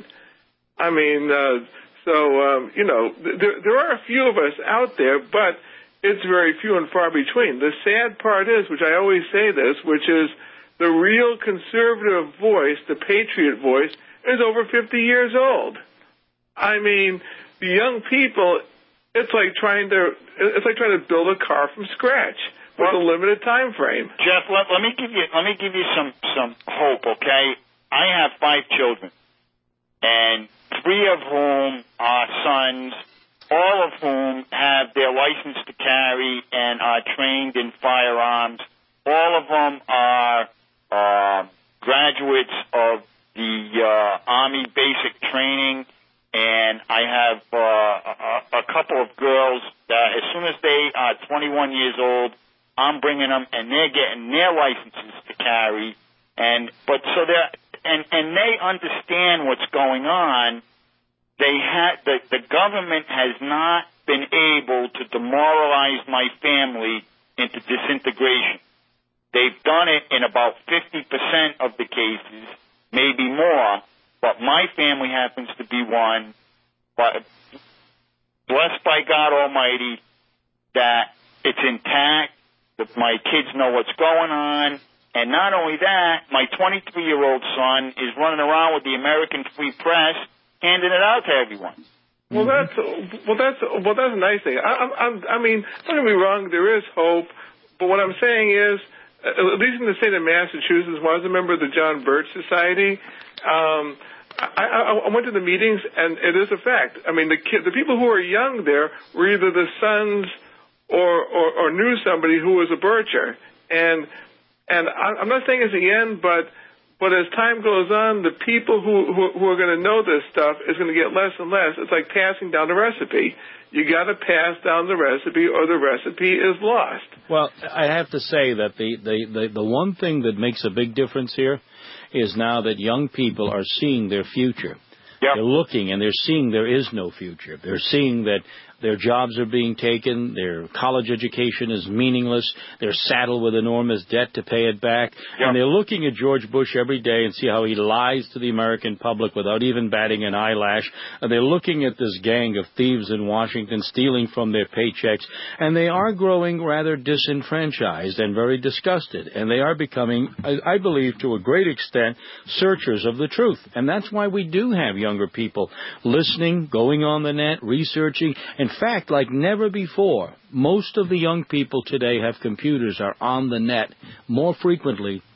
I mean, uh, so, um, you know, there, there are a few of us out there, but it's very few and far between. The sad part is, which I always say this, which is the real conservative voice, the patriot voice, is over fifty years old. I mean, the young people, it's like trying to it's like trying to build a car from scratch with well, a limited time frame. Jeff, let, let me give you let me give you some some hope, okay? I have five children, and three of whom are sons, all of whom have their license to carry and are trained in firearms. All of them are Uh, graduates of the uh, Army basic training, and I have uh, a, a couple of girls that as soon as they are twenty-one years old, I'm bringing them, and they're getting their licenses to carry. And but so they're and and they understand what's going on. They had the the government has not been able to demoralize my family into disintegration. They've done it in about fifty percent of the cases, maybe more, but my family happens to be one, but blessed by God Almighty, that it's intact, that my kids know what's going on, and not only that, my twenty-three-year-old son is running around with the American Free Press, handing it out to everyone. Well, that's well, that's well, that's a nice thing. I, I, I mean, don't get me wrong, there is hope, but what I'm saying is, at least in the state of Massachusetts, when I was a member of the John Birch Society, um, I, I, I went to the meetings, and it is a fact. I mean, the kid, the people who were young there were either the sons or, or, or knew somebody who was a Bircher. And and I, I'm not saying it's the end, but but as time goes on, the people who who, who are going to know this stuff is going to get less and less. It's like passing down the recipe. You got to pass down the recipe, or the recipe is lost. Well, I have to say that the, the, the, the one thing that makes a big difference here is now that young people are seeing their future. Yep. They're looking, and they're seeing there is no future. They're seeing that their jobs are being taken, their college education is meaningless, they're saddled with enormous debt to pay it back, yep. and they're looking at George Bush every day and see how he lies to the American public without even batting an eyelash. And they're looking at this gang of thieves in Washington stealing from their paychecks, and they are growing rather disenfranchised and very disgusted, and they are becoming, I, I believe, to a great extent, searchers of the truth. And that's why we do have younger people listening, going on the net, researching. In fact, like never before, most of the young people today have computers, are on the net more frequently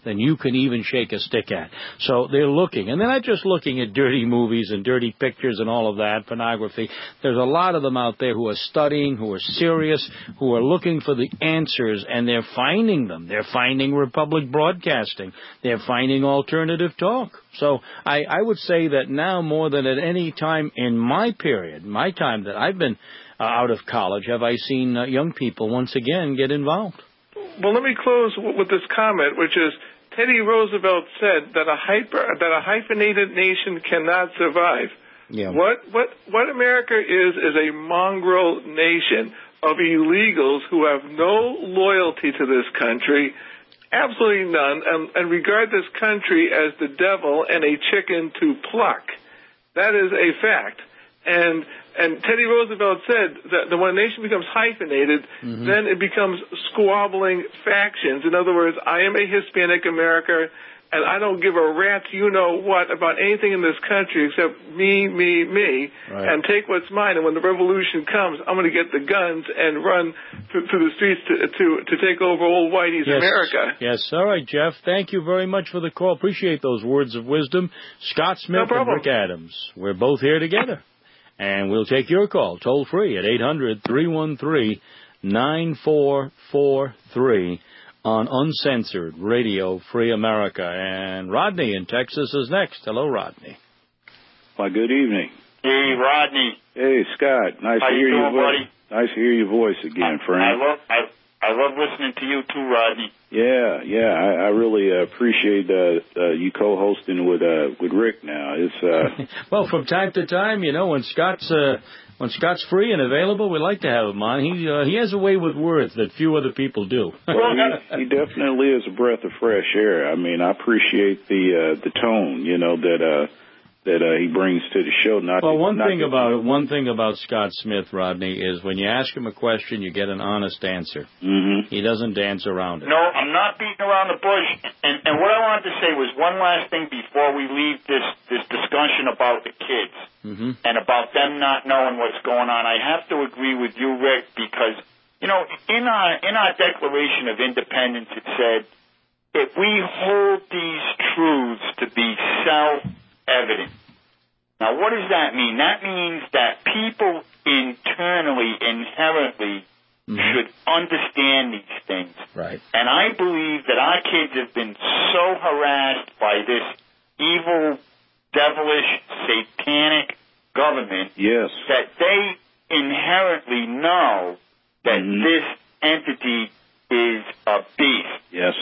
than you can even shake a stick at. So they're looking, and they're not just looking at dirty movies and dirty pictures and all of that, pornography. There's a lot of them out there who are studying, who are serious, who are looking for the answers, and they're finding them. They're finding Republic Broadcasting. They're finding alternative talk. So I, I would say that now more than at any time in my period, my time that I've been uh, out of college, have I seen uh, young people once again get involved. Well, let me close with this comment, which is Teddy Roosevelt said that a hyper, that a hyphenated nation cannot survive. Yeah. What what what America is is a mongrel nation of illegals who have no loyalty to this country, absolutely none, and, and regard this country as the devil and a chicken to pluck. That is a fact. And and Teddy Roosevelt said that, that when a nation becomes hyphenated, mm-hmm. then it becomes squabbling factions. In other words, I am a Hispanic American, and I don't give a rat's you-know-what about anything in this country except me, me, me, right. and take what's mine. And when the revolution comes, I'm going to get the guns and run through, through the streets to, to to take over old Whitey's yes. America. Yes. All right, Jeff. Thank you very much for the call. Appreciate those words of wisdom. Scott Smith no and Rick Adams. We're both here together. And we'll take your call toll free at eight hundred, three one three, nine four four three on Uncensored Radio Free America. And Rodney in Texas is next. Hello, Rodney. Why, good evening. Hey, Rodney. Hey, Scott. Nice How to you hear doing, your voice. buddy? Nice to hear your voice again, I, friend. I love I, I love listening to you too, Rodney. Yeah, yeah. I, I really uh, appreciate uh, uh, you co-hosting with uh, with Rick now. It's uh, well, from time to time, you know, when Scott's uh, when Scott's free and available, we like to have him on. He uh, he has a way with words that few other people do. Well, he, he definitely is a breath of fresh air. I mean, I appreciate the uh, the tone, you know, that uh, that uh, he brings to the show. Not well, to, one not thing to, about one thing about Scott Smith, Rodney, is when you ask him a question, you get an honest answer. Mm-hmm. He doesn't dance around it. No, I'm not beating around the bush. And, and what I wanted to say was one last thing before we leave this, this discussion about the kids mm-hmm. and about them not knowing what's going on. I have to agree with you, Rick, because, you know, in our, in our Declaration of Independence, it said, if we hold these truths to be self-evident. Now, what does that mean? That means that people internally, inherently, mm-hmm. should understand these things. Right. And I believe that our kids have been so harassed by this evil, devilish, satanic government yes. that they inherently know that mm-hmm. this entity is a beast. Yes.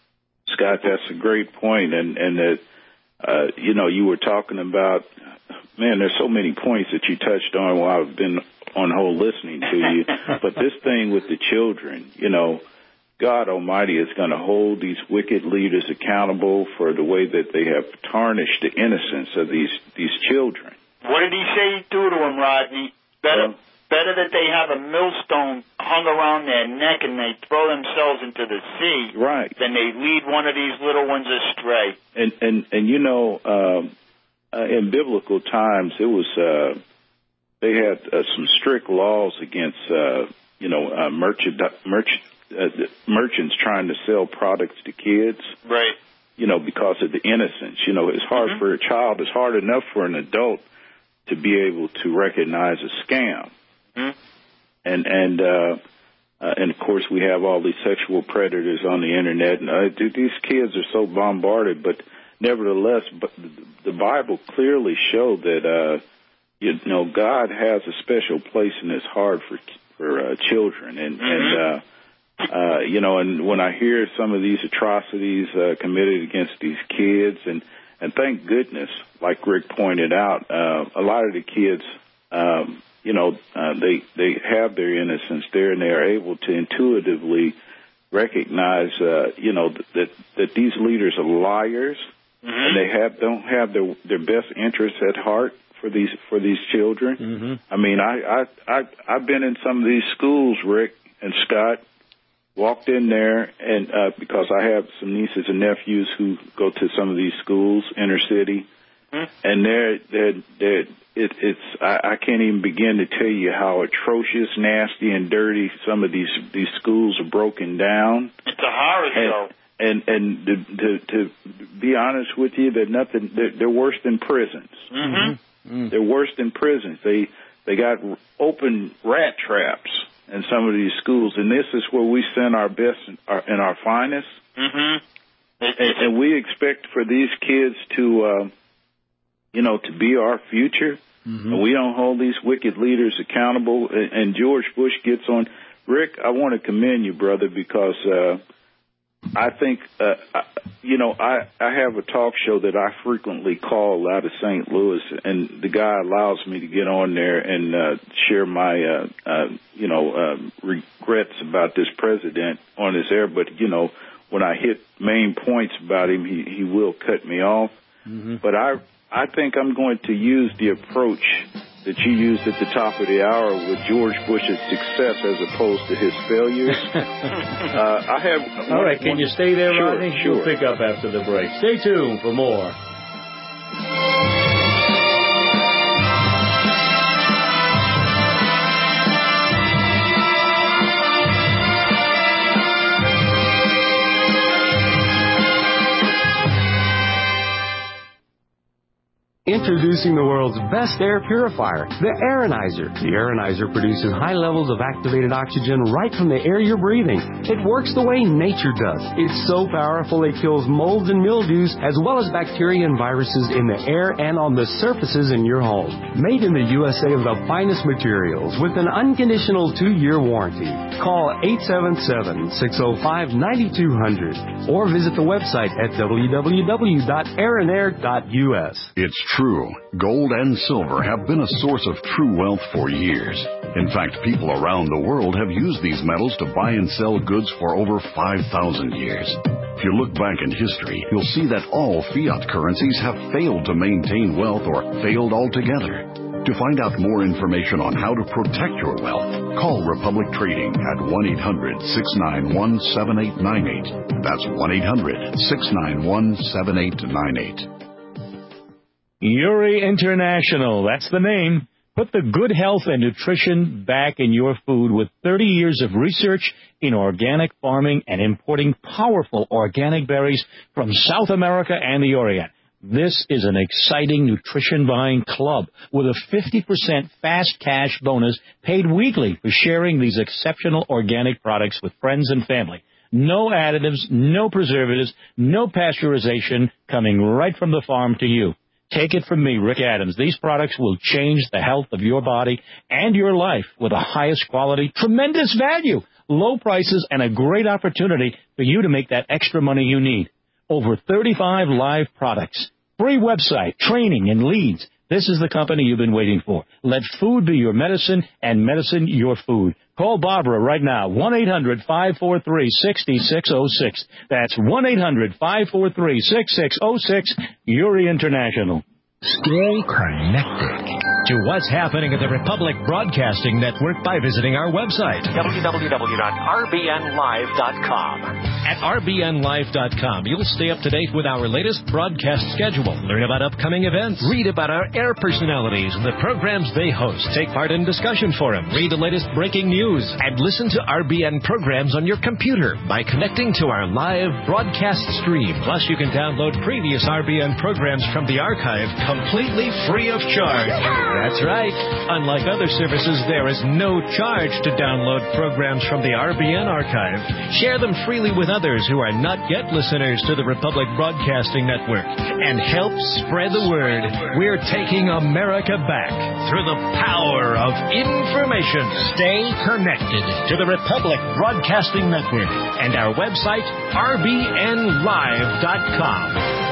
Scott, that's a great point. And, and that, uh, you know, you were talking about, man, there's so many points that you touched on while I've been on hold listening to you. But this thing with the children, you know, God Almighty is going to hold these wicked leaders accountable for the way that they have tarnished the innocence of these, these children. What did he say he'd do to them, Rodney? Better, well, better that they have a millstone hung around their neck and they throw themselves into the sea, right, than they lead one of these little ones astray. And and and you know, um, uh, in biblical times, it was uh, they had uh, some strict laws against uh, you know uh, merchant merchant uh, merchants trying to sell products to kids, right? You know, because of the innocence. You know, it's hard mm-hmm. for a child. It's hard enough for an adult to be able to recognize a scam. Mm-hmm. And and uh, uh, and of course we have all these sexual predators on the internet. And uh, these kids are so bombarded, but nevertheless, but the Bible clearly showed that uh, you know God has a special place in His heart for for uh, children. And mm-hmm. and uh, uh, you know, and when I hear some of these atrocities uh, committed against these kids, and and thank goodness, like Rick pointed out, uh, a lot of the kids. Um, You know, uh, they they have their innocence there, and they are able to intuitively recognize, uh, you know, that, that that these leaders are liars, mm-hmm. and they have don't have their their best interests at heart for these for these children. Mm-hmm. I mean, I I I I've been in some of these schools, Rick and Scott. Walked in there, and uh, because I have some nieces and nephews who go to some of these schools, inner city, mm-hmm. and they're they're they're. It, it's I, I can't even begin to tell you how atrocious, nasty, and dirty some of these these schools are broken down. It's a horror and, show. and and to, to to be honest with you, they're nothing. They're, they're worse than prisons. Mm-hmm. Mm. They're worse than prisons. They they got open rat traps in some of these schools, and this is where we send our best and our, and our finest. Mm-hmm. And, and we expect for these kids to, uh, you know, to be our future. Mm-hmm. And we don't hold these wicked leaders accountable. And, and George Bush gets on. Rick, I want to commend you, brother, because uh, I think, uh, I, you know, I, I have a talk show that I frequently call out of Saint Louis, and the guy allows me to get on there and uh, share my, uh, uh, you know, uh, regrets about this president on his air. But, you know, when I hit main points about him, he, he will cut me off. Mm-hmm. But I I think I'm going to use the approach that you used at the top of the hour with George Bush's success as opposed to his failures. uh, I have. All right, can one, you stay there, sure, Rodney? Sure. We'll pick up after the break. Stay tuned for more. Introducing the world's best air purifier, the Aeronizer. The Aeronizer produces high levels of activated oxygen right from the air you're breathing. It works the way nature does. It's so powerful it kills molds and mildews as well as bacteria and viruses in the air and on the surfaces in your home. Made in the U S A of the finest materials with an unconditional two-year warranty. Call eight seven seven, six oh five, nine two zero zero or visit the website at w w w dot aeronair dot u s. It's true. Gold and silver have been a source of true wealth for years. In fact, people around the world have used these metals to buy and sell goods for over five thousand years. If you look back in history, you'll see that all fiat currencies have failed to maintain wealth or failed altogether. To find out more information on how to protect your wealth, call Republic Trading at one eight hundred, six nine one, seven eight nine eight. That's one eight hundred, six nine one, seven eight nine eight. Uri International, that's the name. Put the good health and nutrition back in your food with thirty years of research in organic farming and importing powerful organic berries from South America and the Orient. This is an exciting nutrition buying club with a fifty percent fast cash bonus paid weekly for sharing these exceptional organic products with friends and family. No additives, no preservatives, no pasteurization, coming right from the farm to you. Take it from me, Rick Adams. These products will change the health of your body and your life with the highest quality, tremendous value, low prices, and a great opportunity for you to make that extra money you need. Over thirty-five live products, free website, training, and leads. This is the company you've been waiting for. Let food be your medicine and medicine your food. Call Barbara right now, one eight hundred, five four three, six six zero six. That's one eight hundred, five four three, six six zero six, Uri International. Stay connected to what's happening at the Republic Broadcasting Network by visiting our website, w w w dot r b n live dot com. At r b n live dot com, you'll stay up to date with our latest broadcast schedule, learn about upcoming events, read about our air personalities and the programs they host, take part in discussion forums, read the latest breaking news, and listen to R B N programs on your computer by connecting to our live broadcast stream. Plus, you can download previous R B N programs from the archive completely free of charge. That's right. Unlike other services, there is no charge to download programs from the R B N archive. Share them freely with others who are not yet listeners to the Republic Broadcasting Network and help spread the word. We're taking America back through the power of information. Stay connected to the Republic Broadcasting Network and our website, r b n live dot com.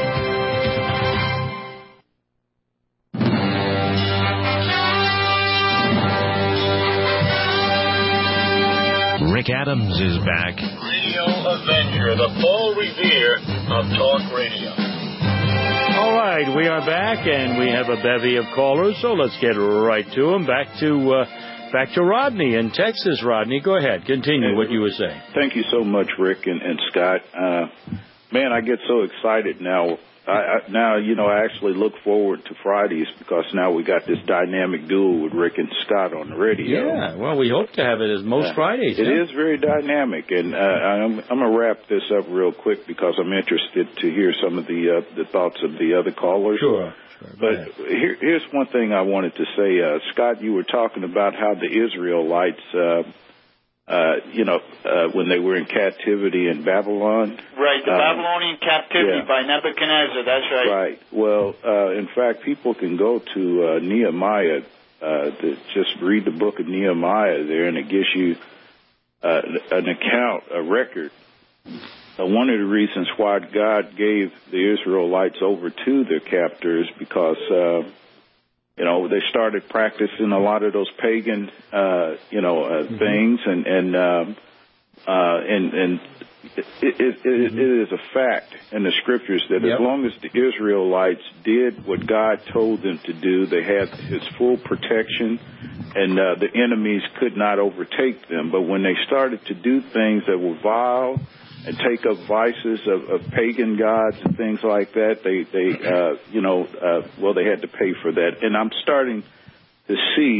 Rick Adams is back. Radio Avenger, the Paul Revere of talk radio. All right, we are back, and we have a bevy of callers, so let's get right to them. Back to uh, back to Rodney in Texas. Rodney, go ahead. Continue what you were saying. Thank you so much, Rick and, and Scott. Uh, man, I get so excited now I, I, now, you know, I actually look forward to Fridays because now we got this dynamic duo with Rick and Scott on the radio. Yeah, well, we hope to have it as most uh, Fridays. It yeah? is very dynamic, and uh, I'm, I'm going to wrap this up real quick because I'm interested to hear some of the uh, the thoughts of the other callers. Sure. sure. But here, here's one thing I wanted to say. Uh, Scott, you were talking about how the Israelites... Uh, Uh, you know, uh, when they were in captivity in Babylon. Right, the um, Babylonian captivity yeah. by Nebuchadnezzar, that's right. Right. Well, uh, in fact, people can go to uh, Nehemiah, uh, to just read the book of Nehemiah there, and it gives you uh, an account, a record. Uh, one of the reasons why God gave the Israelites over to their captors because... Uh, You know, they started practicing a lot of those pagan, uh, you know, uh, mm-hmm. things, and and um, uh, and and it, it, it, mm-hmm. it is a fact in the scriptures that yep. as long as the Israelites did what God told them to do, they had His full protection, and uh, the enemies could not overtake them. But when they started to do things that were vile and take up vices of, of pagan gods and things like that, they, they uh, you know, uh, well, they had to pay for that. And I'm starting to see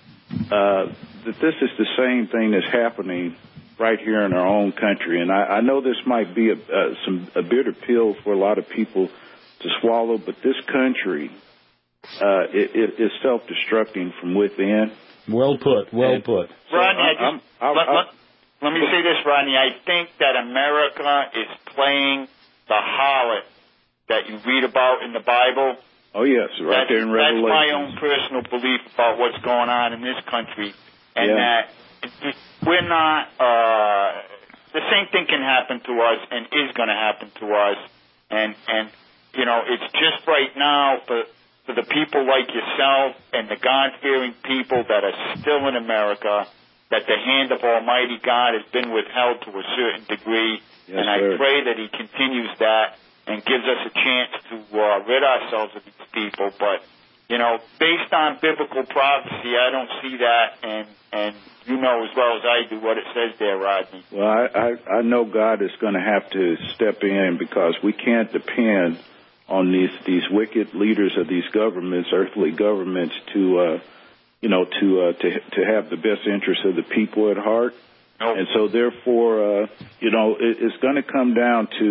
uh, that this is the same thing that's happening right here in our own country. And I, I know this might be a, uh, some, a bitter pill for a lot of people to swallow, but this country uh, it, it is self-destructing from within. Well put, well and, put. Rodney, I just, I'm, I'm, let, let, let me say this, Rodney. I think that America is playing the harlot that you read about in the Bible. Oh, yes, right that's, there in Revelation. That's my own personal belief about what's going on in this country. And yeah. that we're not, uh, the same thing can happen to us and is going to happen to us. And, and you know, it's just right now for, for the people like yourself and the God-fearing people that are still in America, that the hand of Almighty God has been withheld to a certain degree. Yes, and I sir. pray that He continues that and gives us a chance to uh, rid ourselves of these people. But, you know, based on biblical prophecy, I don't see that, and, and you know as well as I do what it says there, Rodney. Well, I, I, I know God is going to have to step in because we can't depend on these, these wicked leaders of these governments, earthly governments, to... Uh, you know, to uh, to to have the best interest of the people at heart. Nope. And so, therefore, uh, you know, it, it's going to come down to,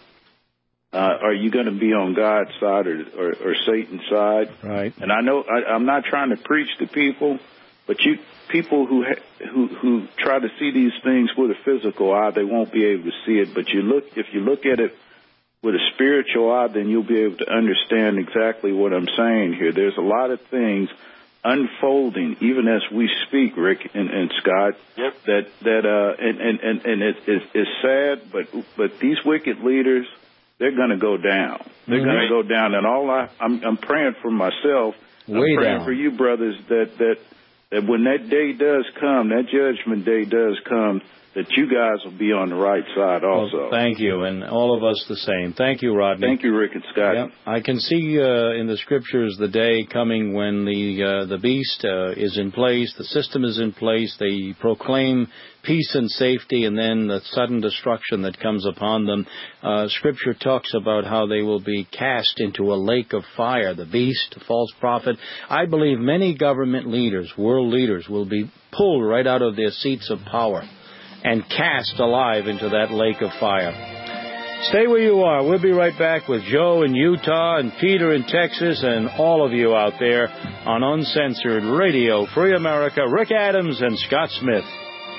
uh, are you going to be on God's side or, or, or Satan's side? Right. And I know I, I'm not trying to preach to people, but you people who ha- who who try to see these things with a physical eye, they won't be able to see it. But you look if you look at it with a spiritual eye, then you'll be able to understand exactly what I'm saying here. There's a lot of things unfolding even as we speak, Rick and, and Scott. Yep. That that uh and and and, and it, it, it's sad, but but these wicked leaders, they're going to go down. They're mm-hmm. going to go down, and all I I'm, I'm praying for myself. Way I'm praying down. for you, brothers, that that that when that day does come, that judgment day does come, that you guys will be on the right side also. Well, thank you, and all of us the same. Thank you, Rodney. Thank you, Rick and Scott. Yep. I can see uh, in the scriptures the day coming when the uh, the beast uh, is in place, the system is in place, they proclaim peace and safety, and then the sudden destruction that comes upon them. Uh, scripture talks about how they will be cast into a lake of fire, the beast, the false prophet. I believe many government leaders, world leaders, will be pulled right out of their seats of power and cast alive into that lake of fire. Stay where you are. We'll be right back with Joe in Utah and Peter in Texas and all of you out there on Uncensored Radio Free America. Rick Adams and Scott Smith.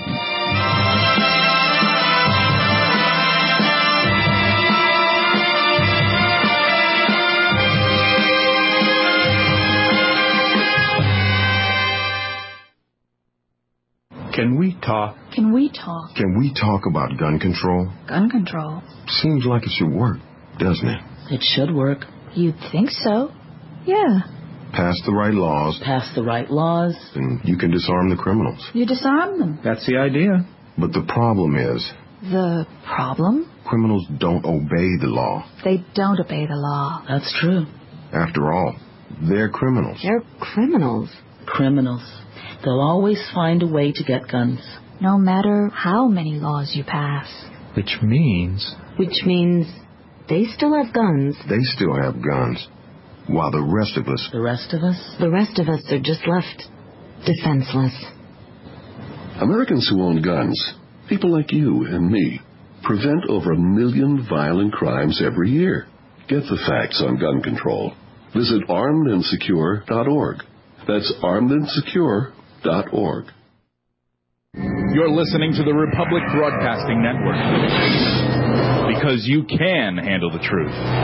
Can we talk? Can we talk? Can we talk about gun control? Gun control? Seems like it should work, doesn't it? It should work. You'd think so. Yeah. Pass the right laws. Pass the right laws. And you can disarm the criminals. You disarm them. That's the idea. But the problem is... The problem? Criminals don't obey the law. They don't obey the law. That's true. After all, they're criminals. They're criminals. Criminals. They'll always find a way to get guns. No matter how many laws you pass. Which means... Which means They still have guns. They still have guns. While the rest of us... The rest of us? The rest of us are just left defenseless. Americans who own guns, people like you and me, prevent over a million violent crimes every year. Get the facts on gun control. Visit armed and secure dot org. That's armed and secure dot org. You're listening to the Republic Broadcasting Network. Because you can handle the truth.